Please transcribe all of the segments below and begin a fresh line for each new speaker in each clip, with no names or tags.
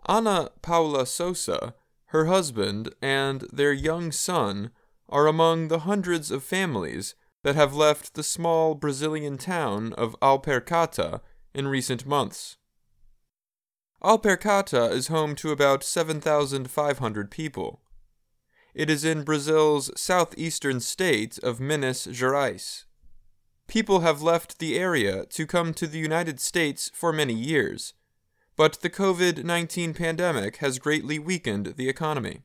Ana Paula Sousa, her husband, and their young son are among the hundreds of families that have left the small Brazilian town of Alpercata in recent months. Alpercata is home to about 7,500 people. It is in Brazil's southeastern state of Minas Gerais. People have left the area to come to the United States for many years, but the COVID-19 pandemic has greatly weakened the economy.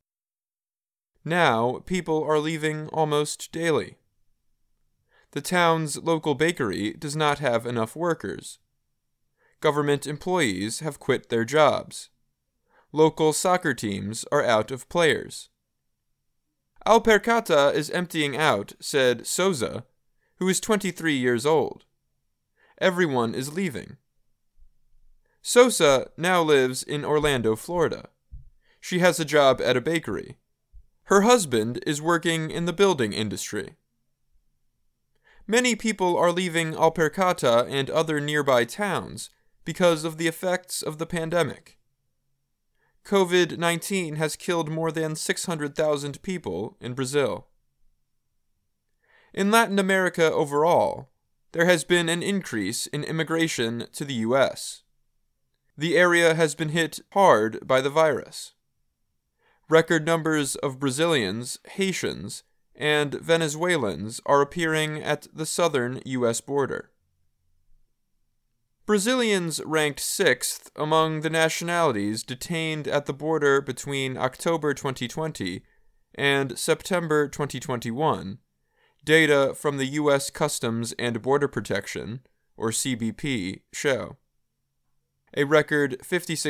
Now, people are leaving almost daily. The town's local bakery does not have enough workers. Government employees have quit their jobs. Local soccer teams are out of players. Alpercata is emptying out, said Sousa, who is 23 years old. Everyone is leaving. Sousa now lives in Orlando, Florida. She has a job at a bakery. Her husband is working in the building industry. Many people are leaving Alpercata and other nearby towns because of the effects of the pandemic. COVID-19 has killed more than 600,000 people in Brazil. In Latin America overall, there has been an increase in immigration to the U.S. The area has been hit hard by the virus. Record numbers of Brazilians, Haitians, and Venezuelans are appearing at the southern U.S. border. Brazilians ranked 6th among the nationalities detained at the border between October 2020 and September 2021, data from the U.S. Customs and Border Protection, or CBP, show. A record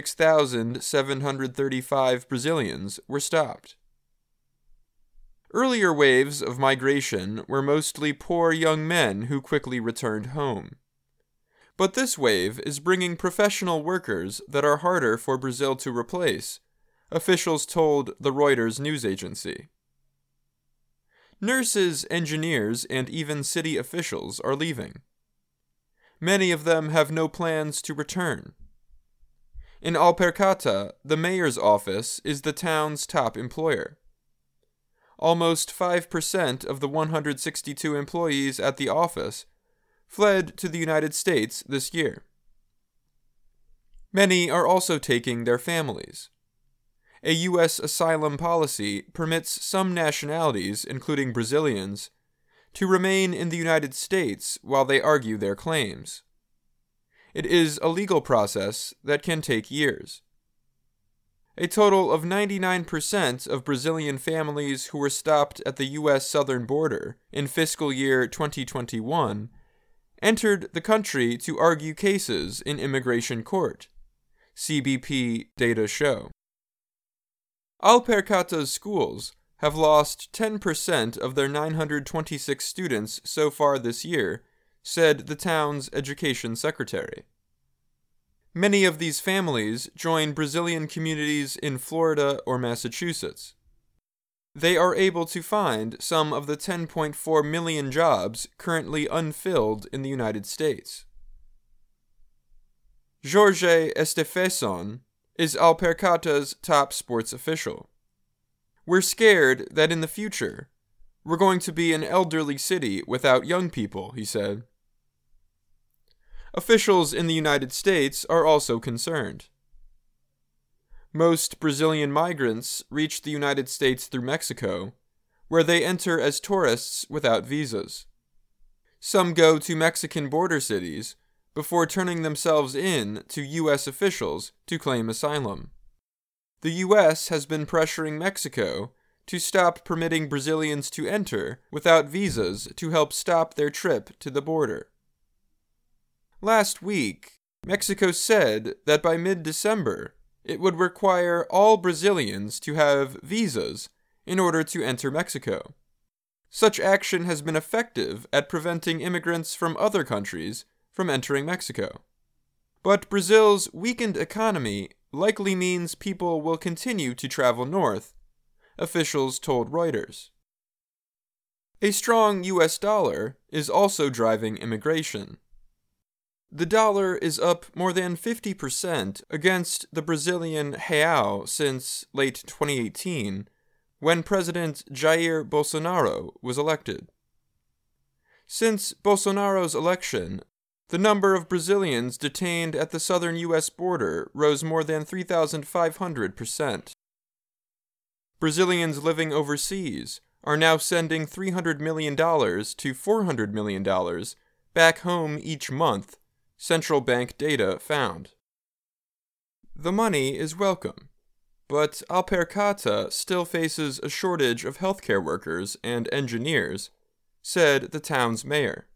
56,735 Brazilians were stopped. Earlier waves of migration were mostly poor young men who quickly returned home. But this wave is bringing professional workers that are harder for Brazil to replace, officials told the Reuters news agency. Nurses, engineers, and even city officials are leaving. Many of them have no plans to return. In Alpercata, the mayor's office is the town's top employer. Almost 5% of the 162 employees at the office fled to the United States this year. Many are also taking their families. A U.S. asylum policy permits some nationalities, including Brazilians, to remain in the United States while they argue their claims. It is a legal process that can take years. A total of 99% of Brazilian families who were stopped at the U.S. southern border in fiscal year 2021 entered the country to argue cases in immigration court, CBP data show. Alpercata's schools have lost 10% of their 926 students so far this year, said the town's education secretary. Many of these families join Brazilian communities in Florida or Massachusetts. They are able to find some of the 10.4 million jobs currently unfilled in the United States. Jorge Estefesson is Alpercata's top sports official. We're scared that in the future, we're going to be an elderly city without young people, he said. Officials in the United States are also concerned. Most Brazilian migrants reach the United States through Mexico, where they enter as tourists without visas. Some go to Mexican border cities before turning themselves in to U.S. officials to claim asylum. The U.S. has been pressuring Mexico to stop permitting Brazilians to enter without visas to help stop their trip to the border. Last week, Mexico said that by mid-December, it would require all Brazilians to have visas in order to enter Mexico. Such action has been effective at preventing immigrants from other countries from entering Mexico. But Brazil's weakened economy likely means people will continue to travel north, officials told Reuters. A strong U.S. dollar is also driving immigration. The dollar is up more than 50% against the Brazilian real since late 2018, when President Jair Bolsonaro was elected. Since Bolsonaro's election, the number of Brazilians detained at the southern U.S. border rose more than 3,500%. Brazilians living overseas are now sending $300 million to $400 million back home each month, central bank data found. The money is welcome, but Alpercata still faces a shortage of healthcare workers and engineers, said the town's mayor.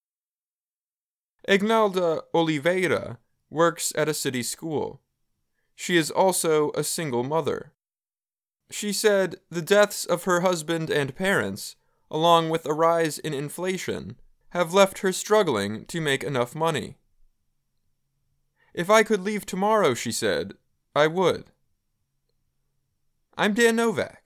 Ignalda Oliveira works at a city school. She is also a single mother. She said the deaths of her husband and parents, along with a rise in inflation, have left her struggling to make enough money. If I could leave tomorrow, she said, I would. I'm Dan Novak.